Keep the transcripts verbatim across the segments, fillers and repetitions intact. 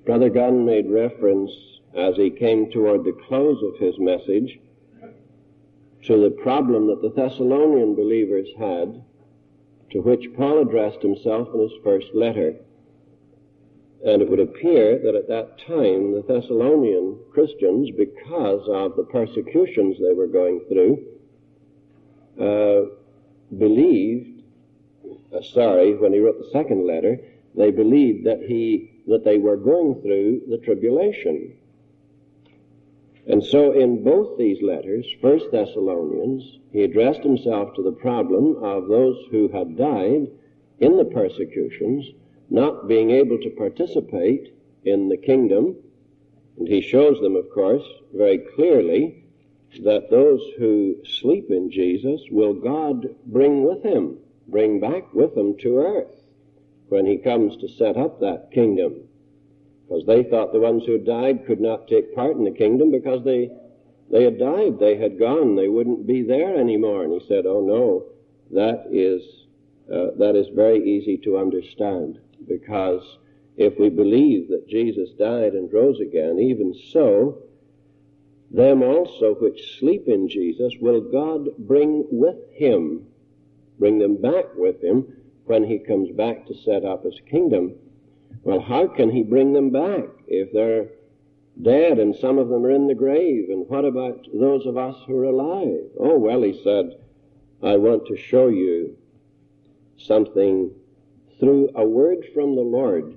Brother Gunn made reference, as he came toward the close of his message, to the problem that the Thessalonian believers had, to which Paul addressed himself in his first letter. And it would appear that at that time the Thessalonian Christians, because of the persecutions they were going through, uh, believed, uh, sorry, when he wrote the second letter, they believed that he that they were going through the tribulation. And so in both these letters, First Thessalonians, he addressed himself to the problem of those who had died in the persecutions, not being able to participate in the kingdom. And he shows them, of course, very clearly that those who sleep in Jesus will God bring with him, bring back with him to earth when he comes to set up that kingdom. Because they thought the ones who died could not take part in the kingdom because they they had died, they had gone, they wouldn't be there anymore. And he said, oh no, that is uh, that is very easy to understand, because if we believe that Jesus died and rose again, even so, them also which sleep in Jesus will God bring with him, bring them back with him when he comes back to set up his kingdom. Well, how can he bring them back if they're dead and some of them are in the grave? And what about those of us who are alive? Oh, well, he said, I want to show you something through a word from the Lord.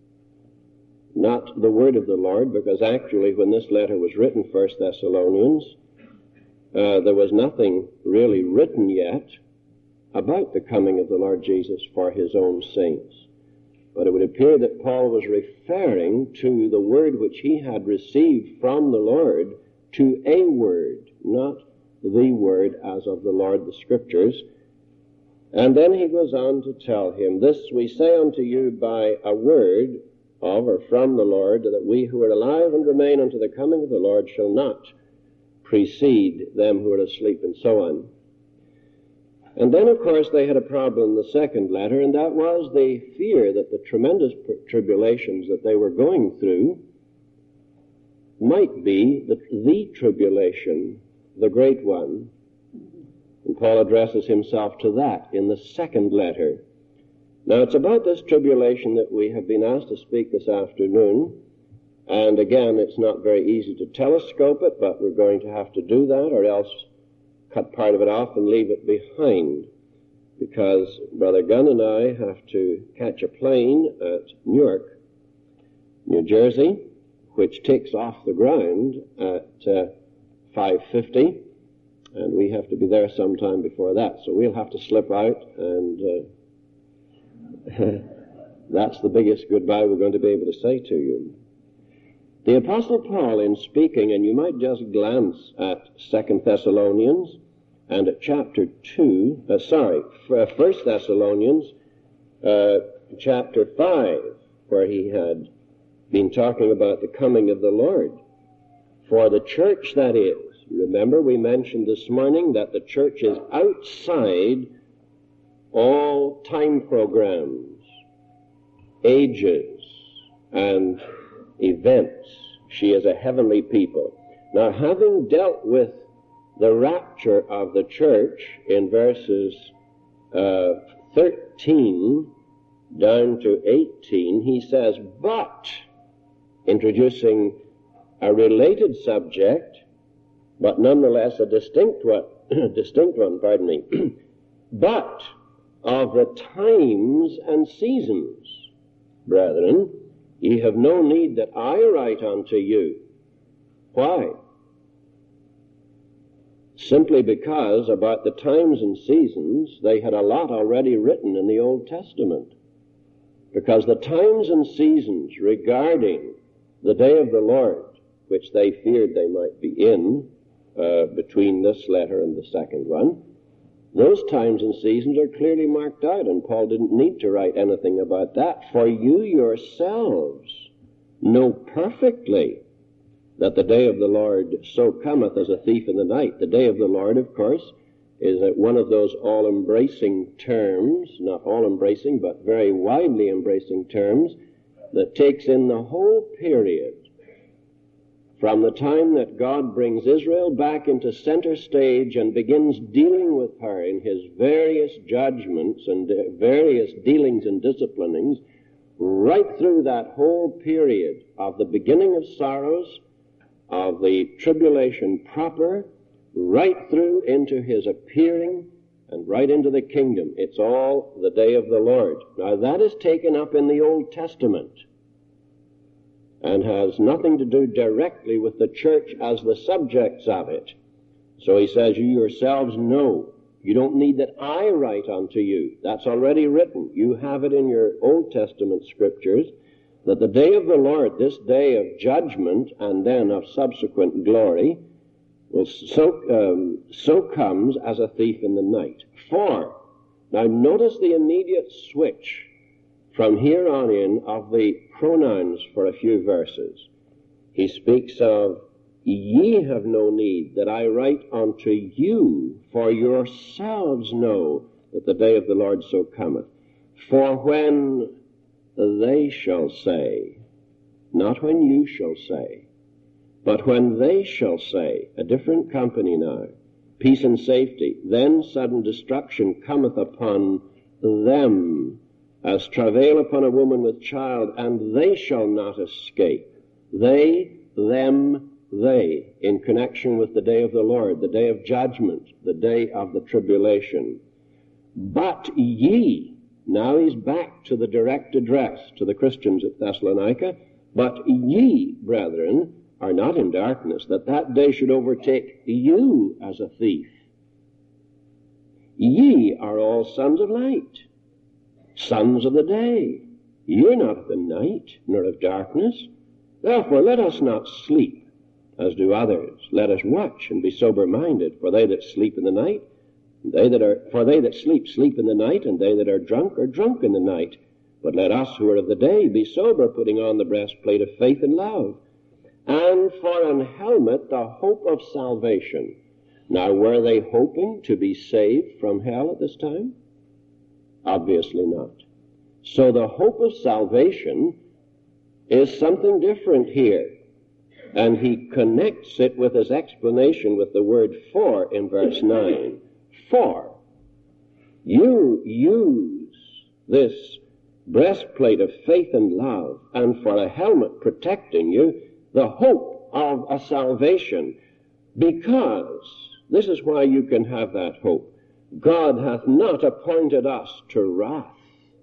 Not the word of the Lord, because actually when this letter was written, First Thessalonians, uh, there was nothing really written yet about the coming of the Lord Jesus for his own saints. But it would appear that Paul was referring to the word which he had received from the Lord, to a word, not the word as of the Lord, the Scriptures. And then he goes on to tell him, this we say unto you by a word of or from the Lord, that we who are alive and remain unto the coming of the Lord shall not precede them who are asleep, and so on. And then, of course, they had a problem in the second letter, and that was the fear that the tremendous tribulations that they were going through might be the, the tribulation, the great one. And Paul addresses himself to that in the second letter. Now, it's about this tribulation that we have been asked to speak this afternoon. And again, it's not very easy to telescope it, but we're going to have to do that, or else cut part of it off and leave it behind, because Brother Gunn and I have to catch a plane at Newark, New Jersey, which takes off the ground at uh, five fifty, and we have to be there sometime before that. So we'll have to slip out, and uh, that's the biggest goodbye we're going to be able to say to you. The Apostle Paul, in speaking, and you might just glance at Second Thessalonians and at chapter two, uh, sorry, First Thessalonians, uh, chapter five, where he had been talking about the coming of the Lord. For the church, that is, remember we mentioned this morning that the church is outside all time programs, ages, and events. She is a heavenly people. Now, having dealt with the rapture of the church in verses uh, thirteen down to eighteen, he says, but, introducing a related subject, but nonetheless a distinct one, distinct one, pardon me, but of the times and seasons, brethren, ye have no need that I write unto you. Why? Simply because about the times and seasons, they had a lot already written in the Old Testament. Because the times and seasons regarding the day of the Lord, which they feared they might be in, uh, between this letter and the second one, those times and seasons are clearly marked out, and Paul didn't need to write anything about that. For you yourselves know perfectly that the day of the Lord so cometh as a thief in the night. The day of the Lord, of course, is one of those all-embracing terms, not all-embracing, but very widely embracing terms, that takes in the whole period from the time that God brings Israel back into center stage and begins dealing with her in his various judgments and various dealings and disciplinings, right through that whole period of the beginning of sorrows, of the tribulation proper, right through into his appearing and right into the kingdom. It's all the day of the Lord. Now that is taken up in the Old Testament and has nothing to do directly with the church as the subjects of it. So he says, you yourselves know. You don't need that I write unto you. That's already written. You have it in your Old Testament scriptures that the day of the Lord, this day of judgment and then of subsequent glory, will so, um, so comes as a thief in the night. For, now notice the immediate switch from here on in of the pronouns for a few verses. He speaks of, ye have no need that I write unto you, for yourselves know that the day of the Lord so cometh. For when they shall say, not when you shall say, but when they shall say, a different company now, peace and safety, then sudden destruction cometh upon them, as travail upon a woman with child, and they shall not escape. They, them, they, in connection with the day of the Lord, the day of judgment, the day of the tribulation. But ye, now he's back to the direct address to the Christians at Thessalonica, but ye, brethren, are not in darkness, that that day should overtake you as a thief. Ye are all sons of light, sons of the day. You're not of the night, nor of darkness. Therefore let us not sleep, as do others. Let us watch and be sober-minded, for they that sleep in the night, they that are, for they that sleep, sleep in the night, and they that are drunk are drunk in the night. But let us who are of the day be sober, putting on the breastplate of faith and love, and for an helmet the hope of salvation. Now, were they hoping to be saved from hell at this time? Obviously not. So the hope of salvation is something different here. And he connects it with his explanation with the word for in verse nine. For you use this breastplate of faith and love, and for a helmet protecting you, the hope of a salvation, because, this is why you can have that hope, God hath not appointed us to wrath.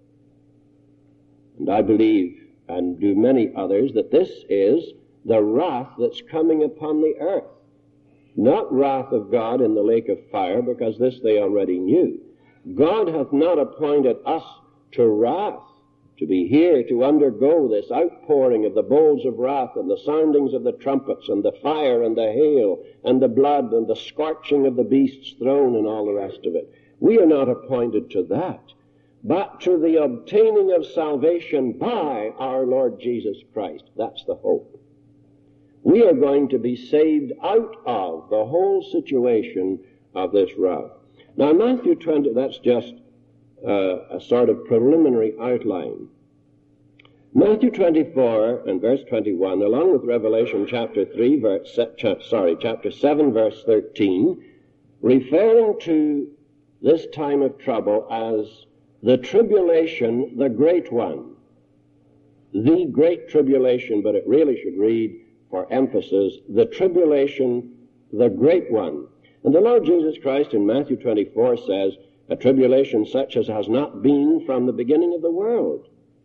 And I believe, and do many others, that this is the wrath that's coming upon the earth. Not wrath of God in the lake of fire, because this they already knew. God hath not appointed us to wrath, to be here to undergo this outpouring of the bowls of wrath and the soundings of the trumpets and the fire and the hail and the blood and the scorching of the beast's throne and all the rest of it. We are not appointed to that, but to the obtaining of salvation by our Lord Jesus Christ. That's the hope. We are going to be saved out of the whole situation of this wrath. Now, Matthew twenty, that's just uh, a sort of preliminary outline. Matthew twenty-four and verse twenty-one, along with Revelation chapter three, verse, sorry, chapter seven, verse thirteen, referring to this time of trouble as the tribulation, the great one. The great tribulation, but it really should read, for emphasis, the tribulation, the great one. And the Lord Jesus Christ in Matthew twenty-four says, a tribulation such as has not been from the beginning of the world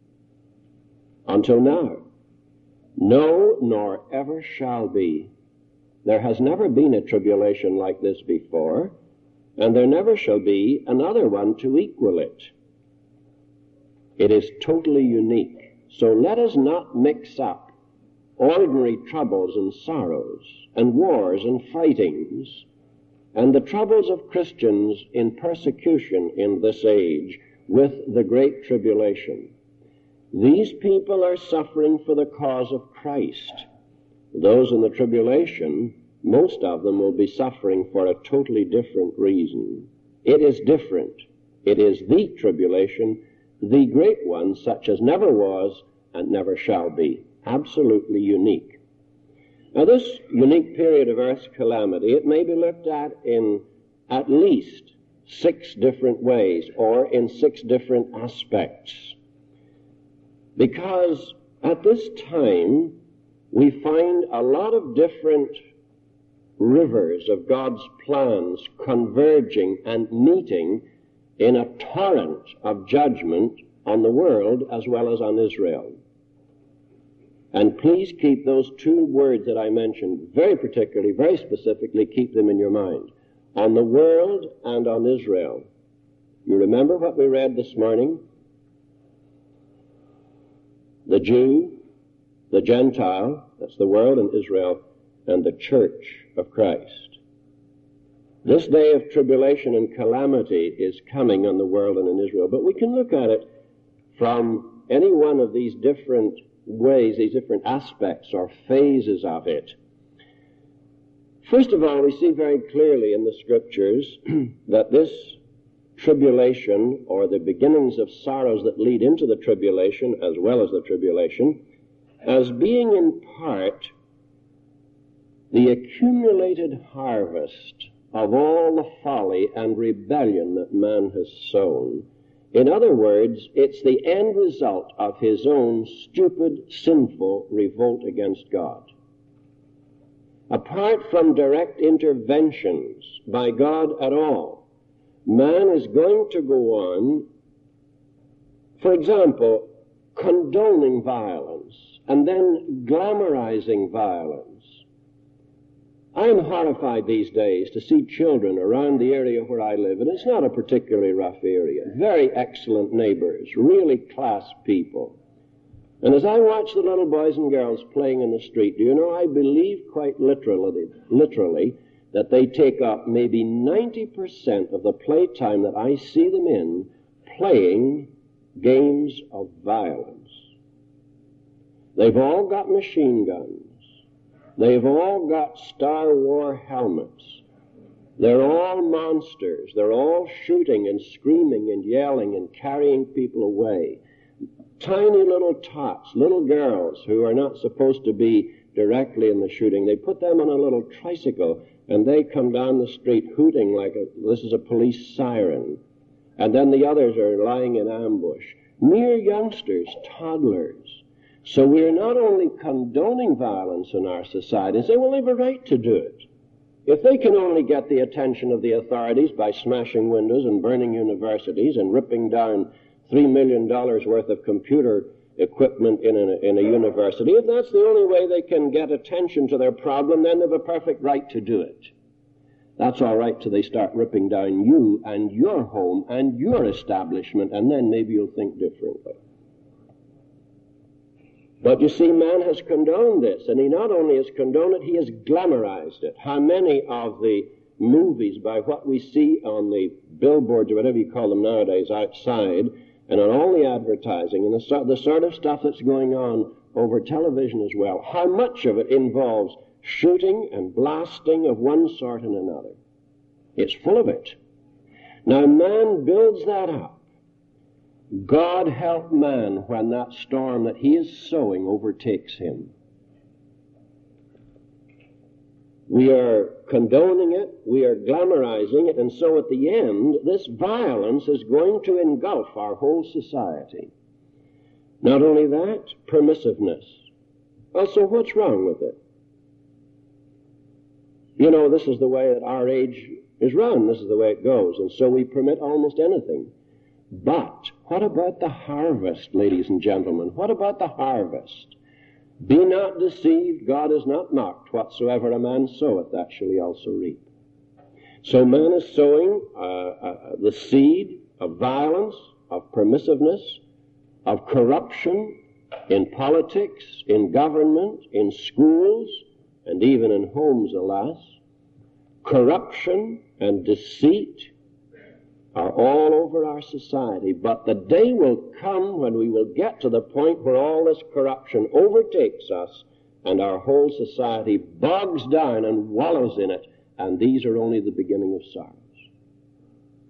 until now. No, nor ever shall be. There has never been a tribulation like this before, and there never shall be another one to equal it. It is totally unique. So let us not mix up ordinary troubles and sorrows and wars and fightings and the troubles of Christians in persecution in this age with the great tribulation. These people are suffering for the cause of Christ. Those in the tribulation, most of them will be suffering for a totally different reason. It is different. It is the tribulation, the great one, such as never was and never shall be. Absolutely unique. Now, this unique period of Earth's calamity, it may be looked at in at least six different ways, or in six different aspects. Because at this time, we find a lot of different rivers of God's plans converging and meeting in a torrent of judgment on the world as well as on Israel. And please keep those two words that I mentioned very particularly, very specifically, keep them in your mind. On the world and on Israel. You remember what we read this morning? The Jew, the Gentile, that's the world and Israel, and the church of Christ. This day of tribulation and calamity is coming on the world and in Israel, but we can look at it from any one of these different ways, these different aspects or phases of it. First of all, we see very clearly in the Scriptures that this tribulation, or the beginnings of sorrows that lead into the tribulation as well as the tribulation, as being in part the accumulated harvest of all the folly and rebellion that man has sown. In other words, it's the end result of his own stupid, sinful revolt against God. Apart from direct interventions by God at all, man is going to go on, for example, condoning violence and then glamorizing violence. I am horrified these days to see children around the area where I live, and it's not a particularly rough area, very excellent neighbors, really class people. And as I watch the little boys and girls playing in the street, do you know, I believe quite literally, literally that they take up maybe ninety percent of the playtime that I see them in playing games of violence. They've all got machine guns. They've all got Star Wars helmets. They're all monsters. They're all shooting and screaming and yelling and carrying people away. Tiny little tots, little girls who are not supposed to be directly in the shooting, they put them on a little tricycle and they come down the street hooting like a, this is a police siren. And then the others are lying in ambush. Mere youngsters, toddlers. So we're not only condoning violence in our society and say, well, they have a right to do it. If they can only get the attention of the authorities by smashing windows and burning universities and ripping down three million dollars worth of computer equipment in a, in a university, if that's the only way they can get attention to their problem, then they have a perfect right to do it. That's all right till they start ripping down you and your home and your establishment, and then maybe you'll think differently. But you see, man has condoned this, and he not only has condoned it, he has glamorized it. How many of the movies, by what we see on the billboards or whatever you call them nowadays outside, and on all the advertising, and the, so, the sort of stuff that's going on over television as well, how much of it involves shooting and blasting of one sort and another? It's full of it. Now, man builds that up. God help man when that storm that he is sowing overtakes him. We are condoning it, we are glamorizing it, and so at the end, this violence is going to engulf our whole society. Not only that, permissiveness. Well, so what's wrong with it? You know, this is the way that our age is run. This is the way it goes, and so we permit almost anything. But what about the harvest, ladies and gentlemen? What about the harvest? Be not deceived, God is not mocked. Whatsoever a man soweth, that shall he also reap. So man is sowing uh, uh, the seed of violence, of permissiveness, of corruption in politics, in government, in schools, and even in homes, alas. Corruption and deceit are all over our society, but the day will come when we will get to the point where all this corruption overtakes us and our whole society bogs down and wallows in it, and these are only the beginning of sorrows.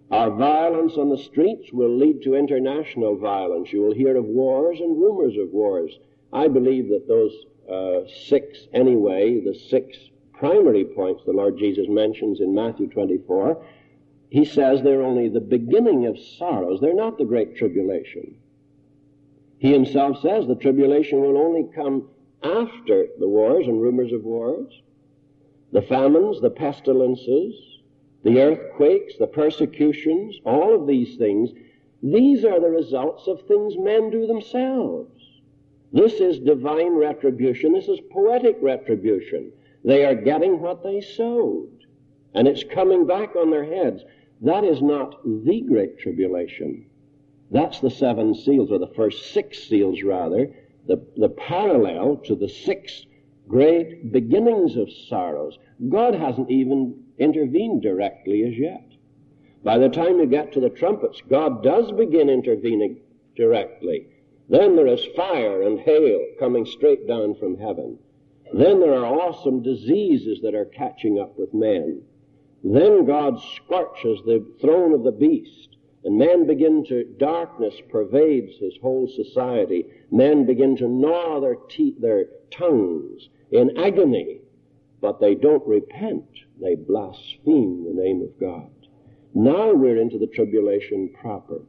Our violence on the streets will lead to international violence. You will hear of wars and rumors of wars. I believe that those uh, six, anyway, the six primary points the Lord Jesus mentions in Matthew twenty-four, he says they're only the beginning of sorrows. They're not the great tribulation. He himself says the tribulation will only come after the wars and rumors of wars, the famines, the pestilences, the earthquakes, the persecutions, all of these things. These are the results of things men do themselves. This is divine retribution. This is poetic retribution. They are getting what they sowed, and it's coming back on their heads. That is not the great tribulation. That's the seven seals, or the first six seals, rather, the, the parallel to the six great beginnings of sorrows. God hasn't even intervened directly as yet. By the time you get to the trumpets, God does begin intervening directly. Then there is fire and hail coming straight down from heaven. Then there are awesome diseases that are catching up with men. Then God scorches the throne of the beast, and men begin to, darkness pervades his whole society. Men begin to gnaw their teeth, their tongues in agony, but they don't repent. They blaspheme the name of God. Now we're into the tribulation proper.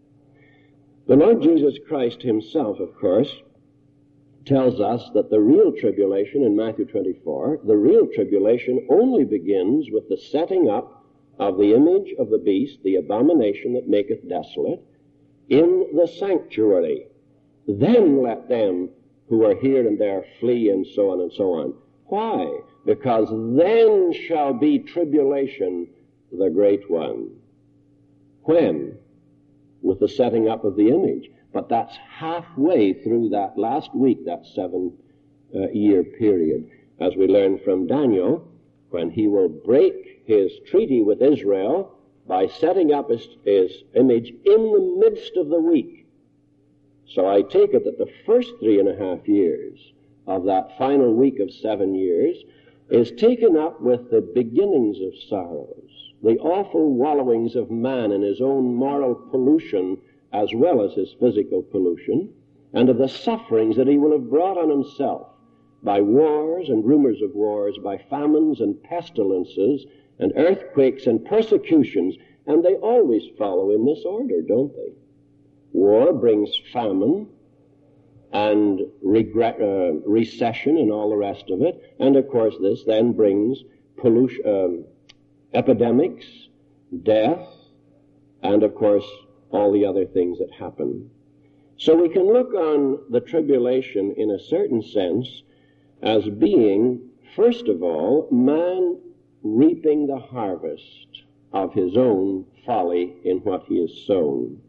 The Lord Jesus Christ himself, of course, tells us that the real tribulation in Matthew twenty-four, the real tribulation only begins with the setting up of the image of the beast, the abomination that maketh desolate, in the sanctuary. Then let them who are here and there flee, and so on and so on. Why? Because then shall be tribulation, the great one. When? With the setting up of the image. But that's halfway through that last week, that seven-year uh, period, as we learn from Daniel, when he will break his treaty with Israel by setting up his, his image in the midst of the week. So I take it that the first three and a half years of that final week of seven years is taken up with the beginnings of sorrows, the awful wallowings of man in his own moral pollution as well as his physical pollution, and of the sufferings that he will have brought on himself by wars and rumors of wars, by famines and pestilences and earthquakes and persecutions, and they always follow in this order, don't they? War brings famine and regret, uh, recession and all the rest of it, and of course this then brings pollution, um, epidemics, death, and of course all the other things that happen. So we can look on the tribulation in a certain sense as being, first of all, man reaping the harvest of his own folly in what he has sown.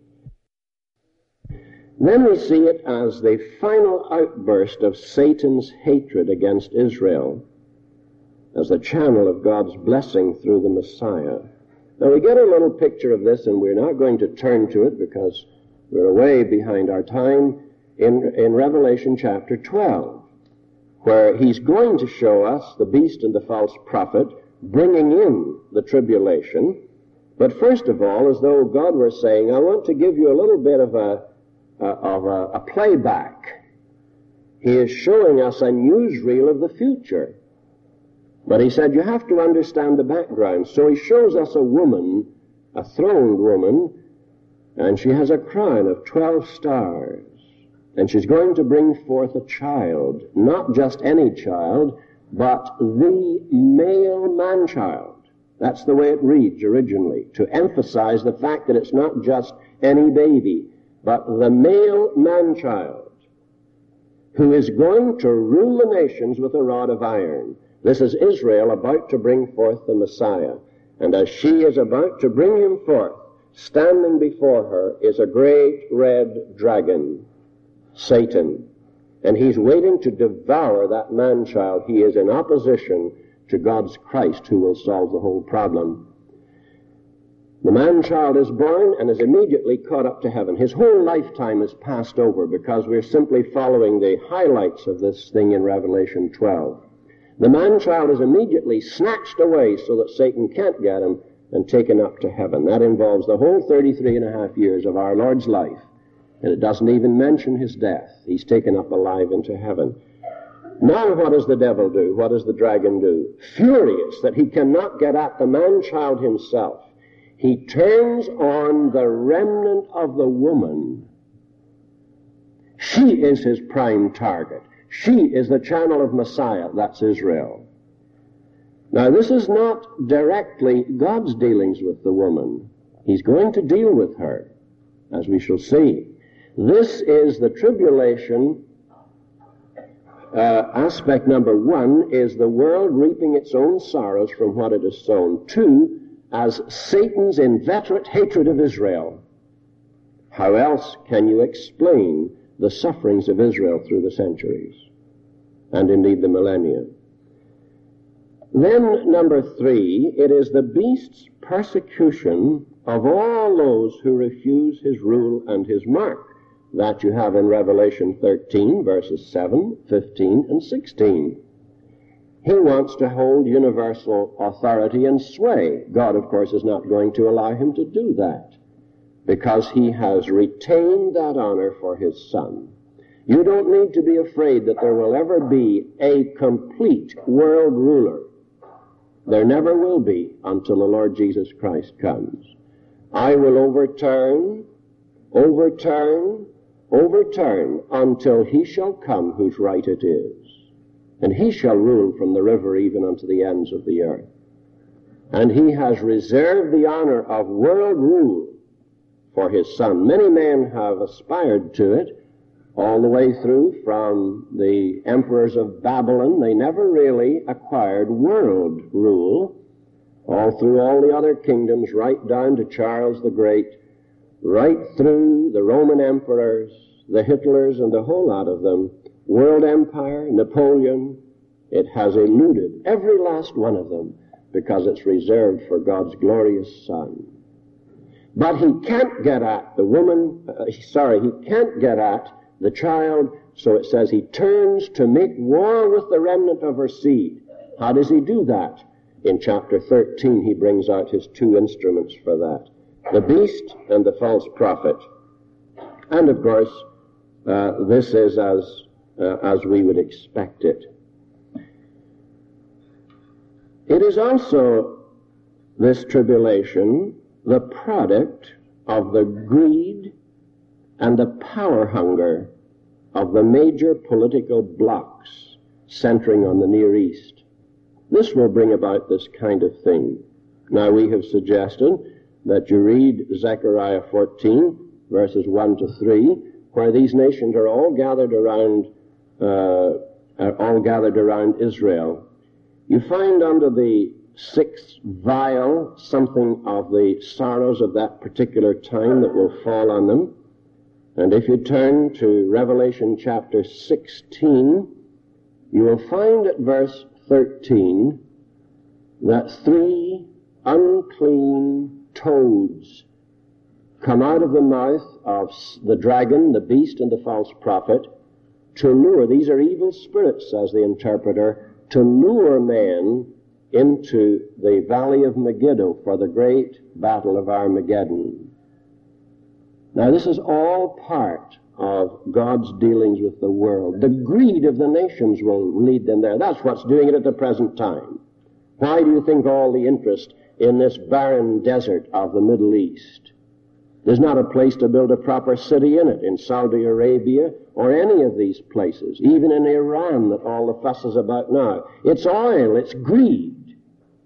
Then we see it as the final outburst of Satan's hatred against Israel, as the channel of God's blessing through the Messiah. Now we get a little picture of this, and we're not going to turn to it because we're way behind our time, in, in Revelation chapter twelve, where he's going to show us the beast and the false prophet bringing in the tribulation. But first of all, as though God were saying, I want to give you a little bit of a, uh, of a, a playback. He is showing us a newsreel of the future. But he said, you have to understand the background. So he shows us a woman, a throned woman, and she has a crown of twelve stars. And she's going to bring forth a child, not just any child, but the male man-child. That's the way it reads originally, to emphasize the fact that it's not just any baby, but the male man-child, who is going to rule the nations with a rod of iron. This is Israel about to bring forth the Messiah. And as she is about to bring him forth, standing before her is a great red dragon, Satan. And he's waiting to devour that man-child. He is in opposition to God's Christ, who will solve the whole problem. The man-child is born and is immediately caught up to heaven. His whole lifetime is passed over because we're simply following the highlights of this thing in Revelation twelve. The man-child is immediately snatched away so that Satan can't get him, and taken up to heaven. That involves the whole thirty-three and a half years of our Lord's life. And it doesn't even mention his death. He's taken up alive into heaven. Now what does the devil do? What does the dragon do? Furious that he cannot get at the man-child himself, he turns on the remnant of the woman. She is his prime target. She is the channel of Messiah. That's Israel. Now this is not directly God's dealings with the woman. He's going to deal with her, as we shall see. This is the tribulation. Uh, aspect number one is the world reaping its own sorrows from what it has sown. Two, as Satan's inveterate hatred of Israel. How else can you explain the sufferings of Israel through the centuries, and indeed the millennia? Then, number three, it is the beast's persecution of all those who refuse his rule and his mark. That you have in Revelation thirteen, verses seven, fifteen, and sixteen. He wants to hold universal authority and sway. God, of course, is not going to allow him to do that, because he has retained that honor for his Son. You don't need to be afraid that there will ever be a complete world ruler. There never will be until the Lord Jesus Christ comes. I will overturn, overturn, overturn until he shall come whose right it is. And he shall rule from the river even unto the ends of the earth. And he has reserved the honor of world rule for his Son. Many men have aspired to it all the way through from the emperors of Babylon. They never really acquired world rule, all through all the other kingdoms, right down to Charles the Great, right through the Roman emperors, the Hitlers, and the whole lot of them. World empire, Napoleon, it has eluded every last one of them because it's reserved for God's glorious Son. But he can't get at the woman, uh, sorry, he can't get at the child, so it says he turns to make war with the remnant of her seed. How does he do that? In chapter thirteen, he brings out his two instruments for that, the beast and the false prophet. And of course, uh, this is as, uh, as we would expect it. It is also, this tribulation, the product of the greed and the power hunger of the major political blocs centering on the Near East. This will bring about this kind of thing. Now, we have suggested that you read Zechariah fourteen, verses one to three, where these nations are all gathered around, uh, are all gathered around Israel. You find under the sixth vial something of the sorrows of that particular time that will fall on them. And if you turn to Revelation chapter sixteen, you will find at verse thirteen that three unclean toads come out of the mouth of the dragon, the beast, and the false prophet to lure, these are evil spirits, says the interpreter, to lure man into the valley of Megiddo for the great battle of Armageddon. Now, this is all part of God's dealings with the world. The greed of the nations will lead them there. That's what's doing it at the present time. Why do you think all the interest in this barren desert of the Middle East? There's not a place to build a proper city in it, in Saudi Arabia or any of these places, even in Iran that all the fuss is about now. It's oil, it's greed.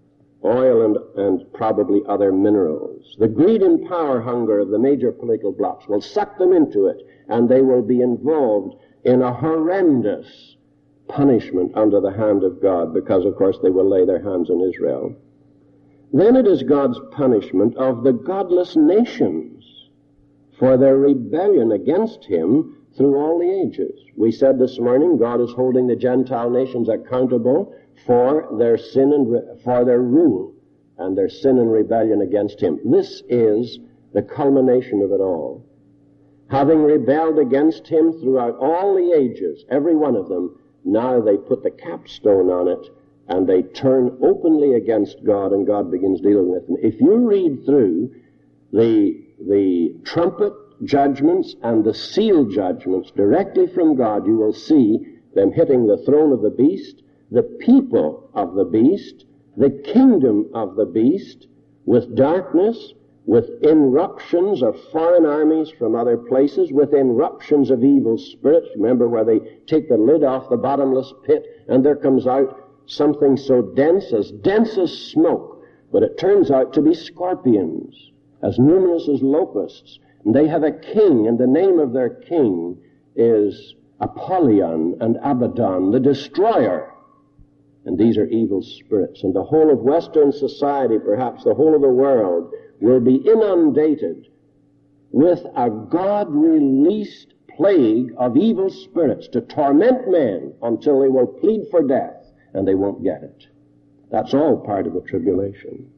Oil and, and probably other minerals. The greed and power hunger of the major political blocs will suck them into it, and they will be involved in a horrendous punishment under the hand of God, because, of course, they will lay their hands on Israel. Then it is God's punishment of the godless nations for their rebellion against him through all the ages. We said this morning, God is holding the Gentile nations accountable for their sin and re- for their rule and their sin and rebellion against him. This is the culmination of it all. Having rebelled against him throughout all the ages, every one of them, now they put the capstone on it and they turn openly against God, and God begins dealing with them. If you read through the, the trumpet judgments and the seal judgments directly from God, you will see them hitting the throne of the beast, the people of the beast, the kingdom of the beast, with darkness, with irruptions of foreign armies from other places, with irruptions of evil spirits. Remember where they take the lid off the bottomless pit, and there comes out something so dense, as dense as smoke, but it turns out to be scorpions, as numerous as locusts. And they have a king, and the name of their king is Apollyon and Abaddon, the destroyer. And these are evil spirits. And the whole of Western society, perhaps the whole of the world, will be inundated with a God-released plague of evil spirits to torment men until they will plead for death, and they won't get it. That's all part of the tribulation.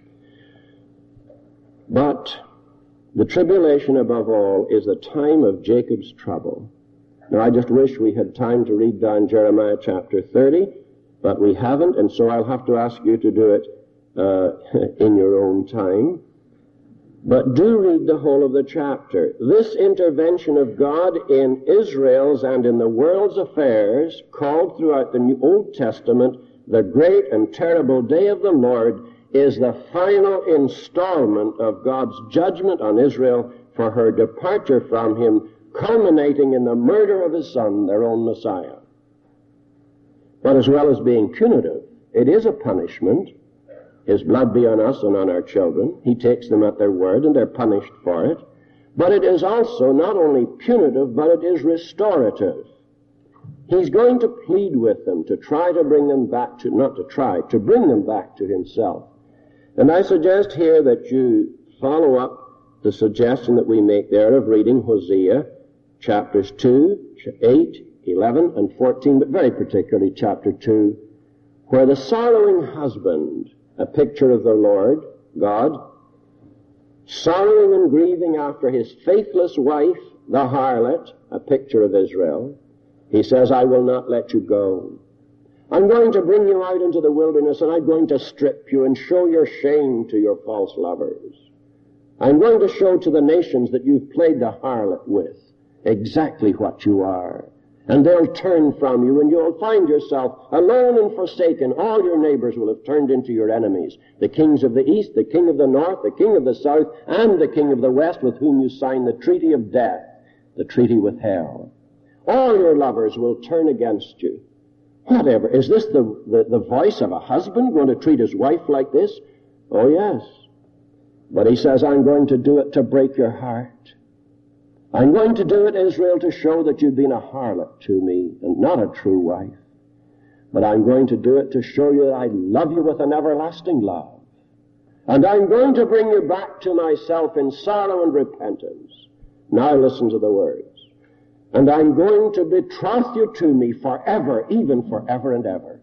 But the tribulation, above all, is the time of Jacob's trouble. Now, I just wish we had time to read down Jeremiah chapter thirty, but we haven't, and so I'll have to ask you to do it uh, in your own time. But do read the whole of the chapter. This intervention of God in Israel's and in the world's affairs, called throughout the New Old Testament the great and terrible day of the Lord, is the final installment of God's judgment on Israel for her departure from Him, culminating in the murder of His Son, their own Messiah. But as well as being punitive, it is a punishment. His blood be on us and on our children. He takes them at their word, and they're punished for it. But it is also not only punitive, but it is restorative. He's going to plead with them to try to bring them back to, not to try, to bring them back to Himself. And I suggest here that you follow up the suggestion that we make there of reading Hosea chapters two, eight, eleven, and fourteen, but very particularly chapter two, where the sorrowing husband, a picture of the Lord, God, sorrowing and grieving after his faithless wife, the harlot, a picture of Israel, he says, I will not let you go. I'm going to bring you out into the wilderness, and I'm going to strip you and show your shame to your false lovers. I'm going to show to the nations that you've played the harlot with exactly what you are. And they'll turn from you, and you'll find yourself alone and forsaken. All your neighbors will have turned into your enemies. The kings of the east, the king of the north, the king of the south, and the king of the west, with whom you signed the treaty of death, the treaty with hell. All your lovers will turn against you. Whatever. Is this the, the, the voice of a husband going to treat his wife like this? Oh, yes. But he says, I'm going to do it to break your heart. I'm going to do it, Israel, to show that you've been a harlot to me and not a true wife. But I'm going to do it to show you that I love you with an everlasting love. And I'm going to bring you back to myself in sorrow and repentance. Now listen to the words. And I'm going to betroth you to me forever, even forever and ever.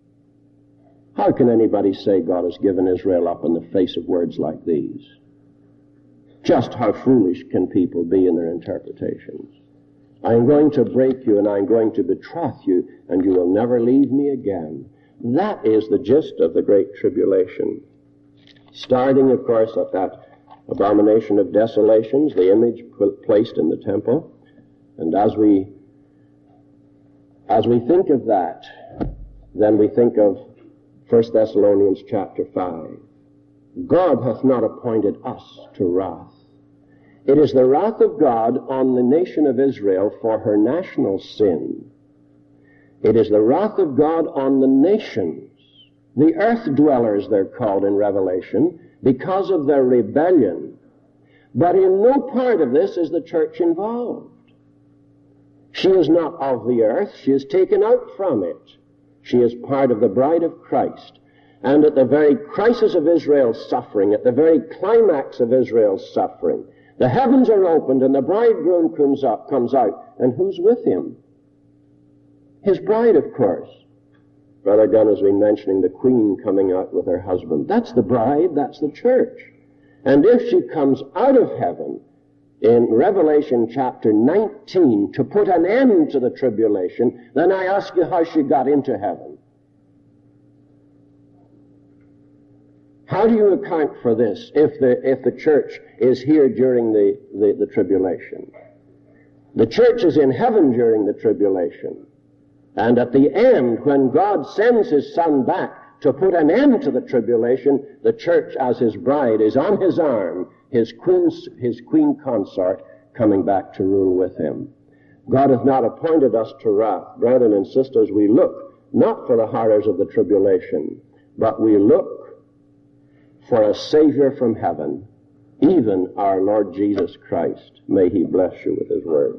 How can anybody say God has given Israel up in the face of words like these? Just how foolish can people be in their interpretations? I'm going to break you, and I'm going to betroth you, and you will never leave me again. That is the gist of the Great Tribulation. Starting, of course, at that abomination of desolations, the image placed in the temple. And as we, as we think of that, then we think of First Thessalonians chapter five. God hath not appointed us to wrath. It is the wrath of God on the nation of Israel for her national sin. It is the wrath of God on the nations, the earth dwellers they're called in Revelation, because of their rebellion. But in no part of this is the church involved. She is not of the earth. She is taken out from it. She is part of the bride of Christ. And at the very crisis of Israel's suffering, at the very climax of Israel's suffering, the heavens are opened and the bridegroom comes up, comes out. And who's with him? His bride, of course. Brother Gunn has been mentioning the queen coming out with her husband. That's the bride, that's the church. And if she comes out of heaven in Revelation chapter nineteen to put an end to the tribulation, then I ask you how she got into heaven. How do you account for this if the, if the church is here during the, the, the tribulation? The church is in heaven during the tribulation. And at the end, when God sends his Son back to put an end to the tribulation, the church as his bride is on his arm, his queen, his queen consort, coming back to rule with him. God hath not appointed us to wrath. Brethren and sisters, we look not for the horrors of the tribulation, but we look for a Savior from heaven, even our Lord Jesus Christ. May he bless you with his word.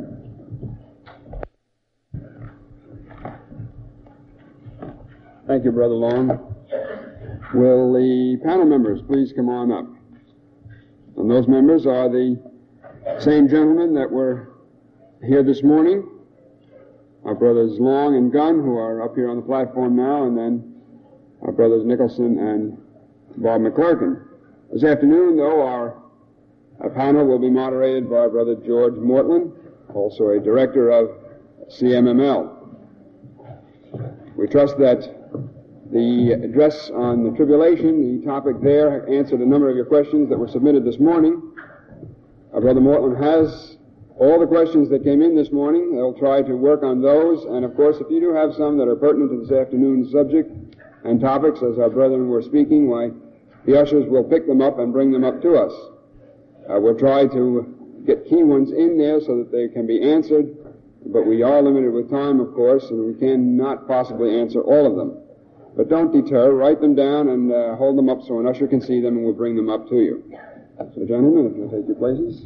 Thank you, Brother Long. Will the panel members please come on up? And those members are the same gentlemen that were here this morning, our brothers Long and Gunn, who are up here on the platform now, and then our brothers Nicholson and Bob McClurkin. This afternoon, though, our, our panel will be moderated by Brother George Mortland, also a director of C M M L. We trust that the address on the tribulation, the topic there, answered a number of your questions that were submitted this morning. Our Brother Mortland has all the questions that came in this morning. They'll try to work on those, and of course, if you do have some that are pertinent to this afternoon's subject and topics, as our brethren were speaking, why, the ushers will pick them up and bring them up to us. Uh, we'll try to get key ones in there so that they can be answered, but we are limited with time, of course, and we cannot possibly answer all of them. But don't deter. Write them down and uh, hold them up so an usher can see them, and we'll bring them up to you. So, gentlemen, if you'll take your places.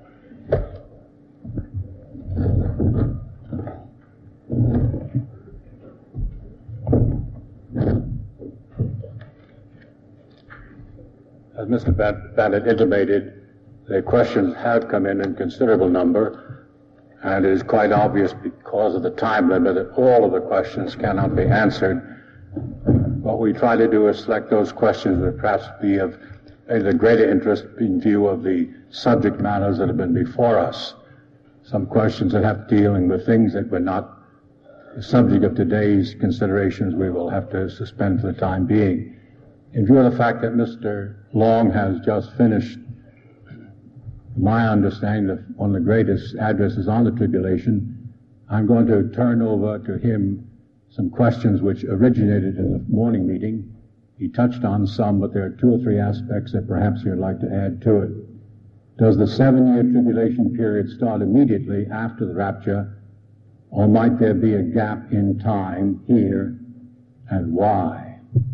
As Mister Bennett intimated, the questions have come in in considerable number, and it is quite obvious because of the time limit that all of the questions cannot be answered. What we try to do is select those questions that perhaps be of a greater interest in view of the subject matters that have been before us. Some questions that have dealing with things that were not the subject of today's considerations we will have to suspend for the time being. In view of the fact that Mister Long has just finished, my understanding of one of the greatest addresses on the tribulation, I'm going to turn over to him some questions which originated in the morning meeting. He touched on some, but there are two or three aspects that perhaps he would like to add to it. Does the seven-year tribulation period start immediately after the rapture, or might there be a gap in time here, and why?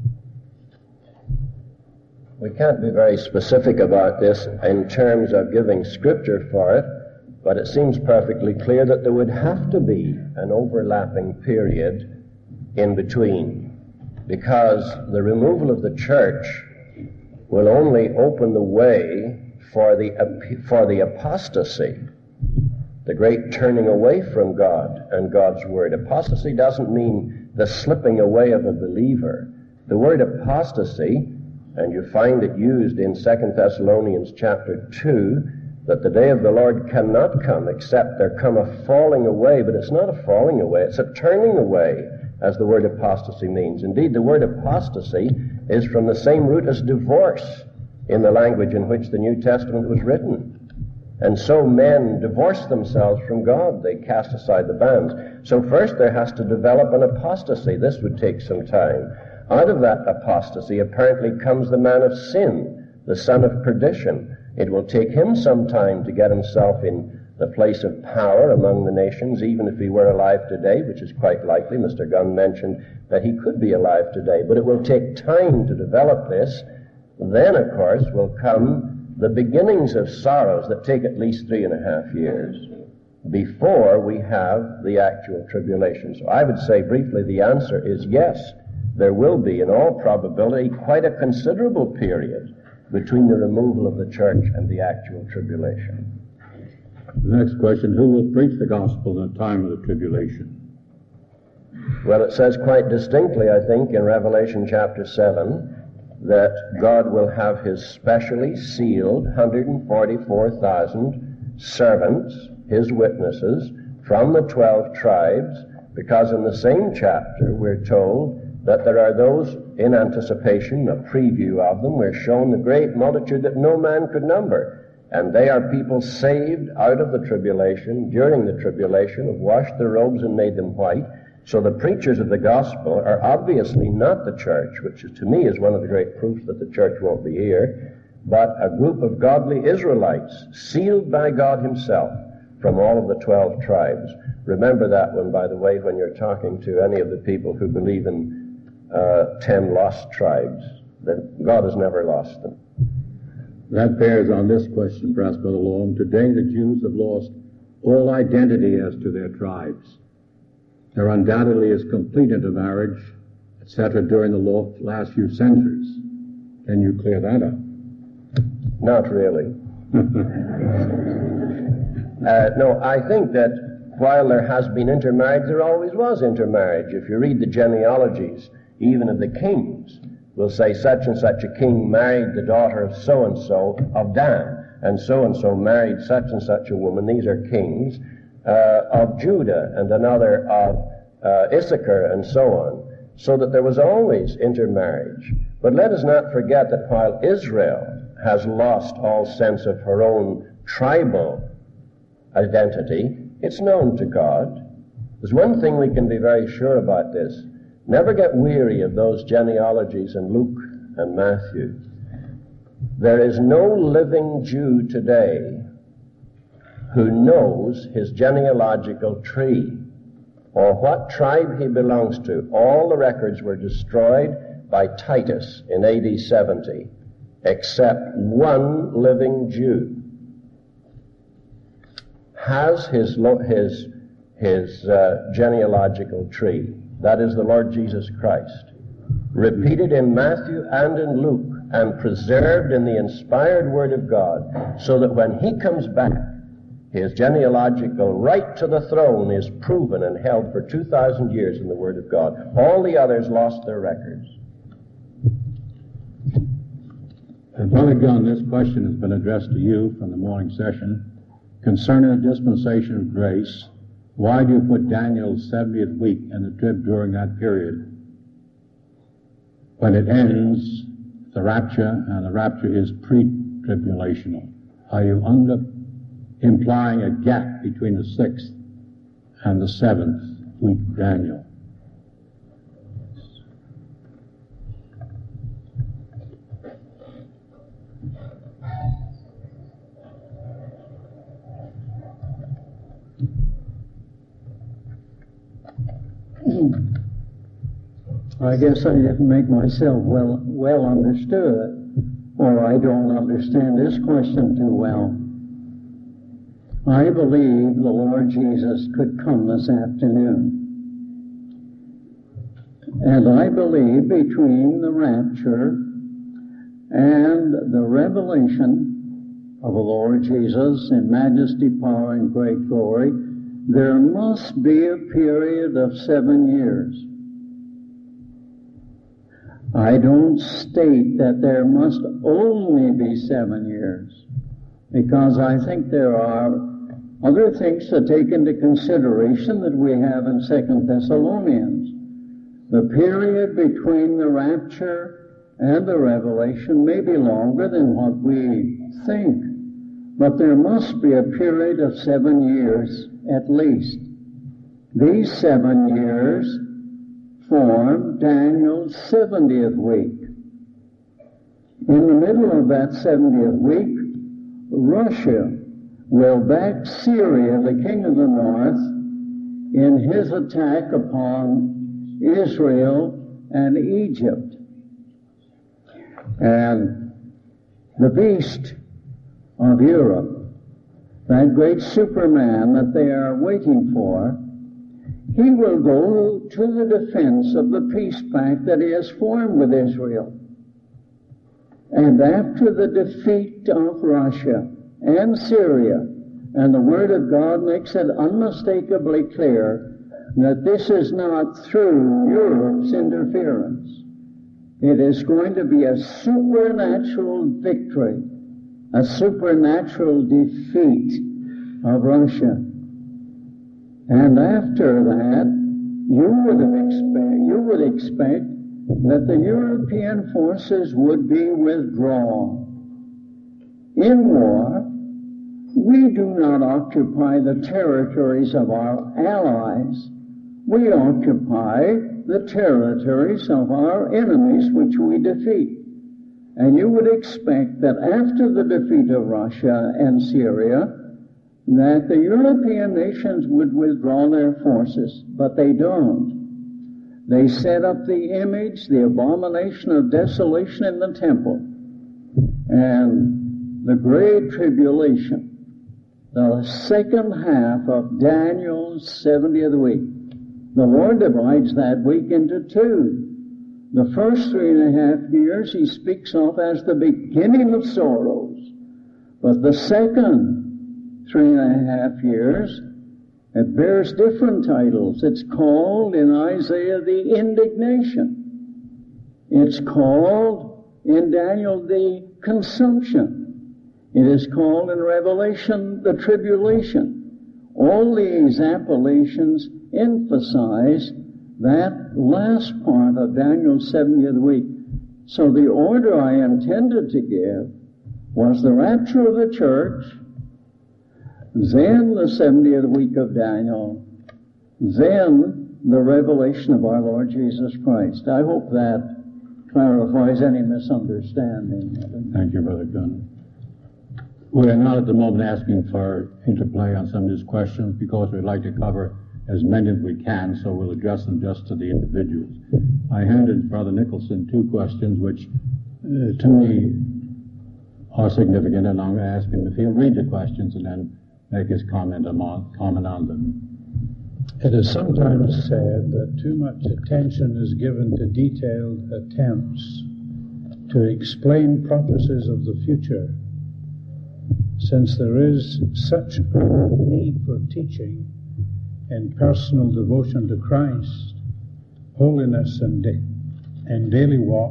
We can't be very specific about this in terms of giving scripture for it, but it seems perfectly clear that there would have to be an overlapping period in between, because the removal of the church will only open the way for the for the apostasy, the great turning away from God and God's word. Apostasy doesn't mean the slipping away of a believer. The word apostasy, and you find it used in Second Thessalonians chapter two, that the day of the Lord cannot come except there come a falling away, but it's not a falling away, it's a turning away, as the word apostasy means. Indeed, the word apostasy is from the same root as divorce in the language in which the New Testament was written. And so men divorce themselves from God. They cast aside the bands. So first there has to develop an apostasy. This would take some time. Out of that apostasy apparently comes the man of sin, the son of perdition. It will take him some time to get himself in the place of power among the nations, even if he were alive today, which is quite likely. Mister Gunn mentioned that he could be alive today, but it will take time to develop this. Then, of course, will come the beginnings of sorrows that take at least three and a half years before we have the actual tribulation. So I would say briefly the answer is yes. There will be, in all probability, quite a considerable period between the removal of the church and the actual tribulation. The next question, who will preach the gospel in the time of the tribulation? Well, it says quite distinctly, I think, in Revelation chapter seven, that God will have his specially sealed one hundred forty-four thousand servants, his witnesses, from the twelve tribes, because in the same chapter we're told that there are those in anticipation, a preview of them, we're shown the great multitude that no man could number. And they are people saved out of the tribulation, during the tribulation, have washed their robes and made them white. So the preachers of the gospel are obviously not the church, which is, to me is one of the great proofs that the church won't be here, but a group of godly Israelites, sealed by God himself from all of the twelve tribes. Remember that one, by the way, when you're talking to any of the people who believe in uh, ten lost tribes, that God has never lost them. That bears on this question, perhaps, Brother Long. Today the Jews have lost all identity as to their tribes. There undoubtedly is complete intermarriage, et cetera, during the last few centuries. Can you clear that up? Not really. uh, no, I think that while there has been intermarriage, there always was intermarriage. If you read the genealogies, even of the kings, will say such and such a king married the daughter of so-and-so of Dan, and so-and-so married such and such a woman. These are kings uh, of Judah, and another of uh, Issachar, and so on. So that there was always intermarriage. But let us not forget that while Israel has lost all sense of her own tribal identity, it's known to God. There's one thing we can be very sure about this. Never get weary of those genealogies in Luke and Matthew. There is no living Jew today who knows his genealogical tree or what tribe he belongs to. All the records were destroyed by Titus in A D seventy, except one living Jew has his, his, his uh, genealogical tree. That is the Lord Jesus Christ, repeated in Matthew and in Luke, and preserved in the inspired Word of God, so that when he comes back, his genealogical right to the throne is proven and held for two thousand years in the Word of God. All the others lost their records. And Brother Gunn, this question has been addressed to you from the morning session. Concerning the dispensation of grace, why do you put Daniel's seventieth week in the trib during that period? When it ends, the rapture, and the rapture is pre-tribulational. Are you under implying a gap between the sixth and the seventh week of Daniel? I guess I didn't make myself well well understood, or I don't understand this question too well. I believe the Lord Jesus could come this afternoon. And I believe between the rapture and the revelation of the Lord Jesus in majesty, power, and great glory, there must be a period of seven years. I don't state that there must only be seven years, because I think there are other things to take into consideration that we have in Second Thessalonians. The period between the rapture and the revelation may be longer than what we think, but there must be a period of seven years at least. These seven years form Daniel's seventieth week. In the middle of that seventieth week, Russia will back Syria, the king of the north, in his attack upon Israel and Egypt. And the beast of Europe, that great Superman that they are waiting for, he will go to the defense of the peace pact that he has formed with Israel. And after the defeat of Russia and Syria, and the Word of God makes it unmistakably clear that this is not through Europe's interference. It is going to be a supernatural victory, a supernatural defeat of Russia. And after that, you would have expect, you would expect that the European forces would be withdrawn. In war, we do not occupy the territories of our allies. We occupy the territories of our enemies, which we defeat. And you would expect that after the defeat of Russia and Syria, that the European nations would withdraw their forces, but they don't. They set up the image, the abomination of desolation in the temple. And the great tribulation, the second half of Daniel's seventieth week, the Lord divides that week into two. The first three and a half years he speaks of as the beginning of sorrows. But the second three and a half years, it bears different titles. It's called in Isaiah the indignation. It's called in Daniel the consumption. It is called in Revelation the tribulation. All these appellations emphasize that last part of Daniel's seventieth week. So the order I intended to give was the rapture of the church, then the seventieth week of Daniel, then the revelation of our Lord Jesus Christ. I hope that clarifies any misunderstanding. Thank you, Brother Gunn. We are not at the moment asking for interplay on some of these questions because we'd like to cover as many as we can, so we'll address them just to the individuals. I handed Brother Nicholson two questions which, uh, to me, are significant, and I'm going to ask him if he'll read the questions and then make his comment on, comment on them. It is sometimes said that too much attention is given to detailed attempts to explain prophecies of the future, since there is such urgent need for teaching in personal devotion to Christ, holiness and, da- and daily walk,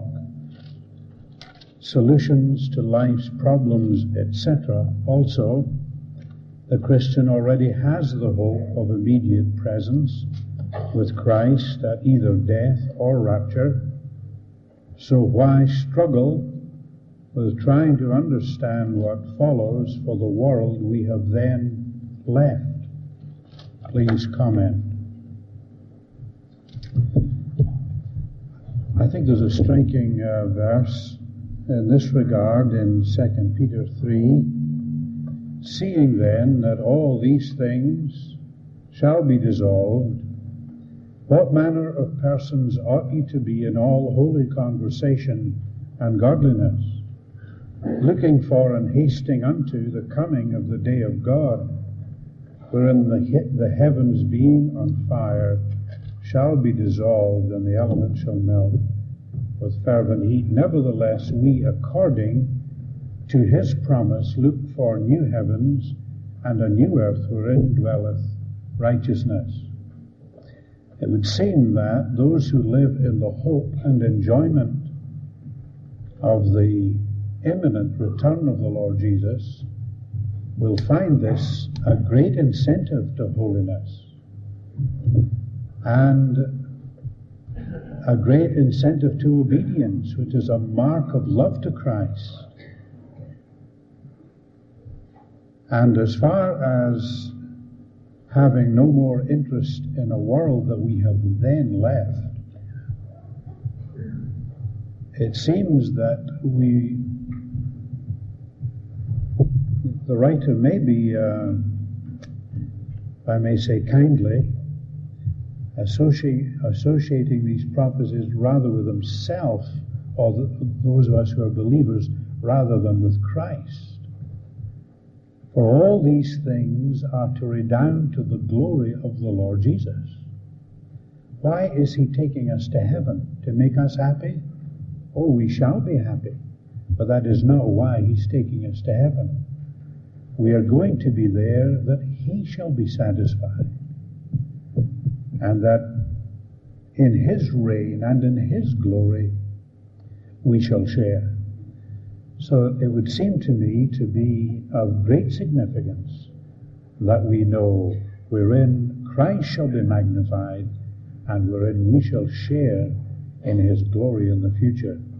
solutions to life's problems, et cetera. Also, the Christian already has the hope of immediate presence with Christ at either death or rapture. So why struggle with trying to understand what follows for the world we have then left? Please comment. I think there's a striking uh, verse in this regard in Second Peter three. Seeing then that all these things shall be dissolved, what manner of persons ought ye to be in all holy conversation and godliness, looking for and hasting unto the coming of the day of God, wherein the, he- the heavens being on fire shall be dissolved, and the elements shall melt with fervent heat. Nevertheless, we, according to his promise, look for new heavens and a new earth wherein dwelleth righteousness. It would seem that those who live in the hope and enjoyment of the imminent return of the Lord Jesus will find this a great incentive to holiness and a great incentive to obedience, which is a mark of love to Christ. And as far as having no more interest in a world that we have then left, it seems that we, the writer may be, uh, if I may say kindly, associate, associating these prophecies rather with himself, or the, those of us who are believers, rather than with Christ. For all these things are to redound to the glory of the Lord Jesus. Why is he taking us to heaven? To make us happy? Oh, we shall be happy. But that is not why he's taking us to heaven. We are going to be there that he shall be satisfied. And that in his reign and in his glory we shall share. So it would seem to me to be of great significance that we know wherein Christ shall be magnified and wherein we shall share in his glory in the future.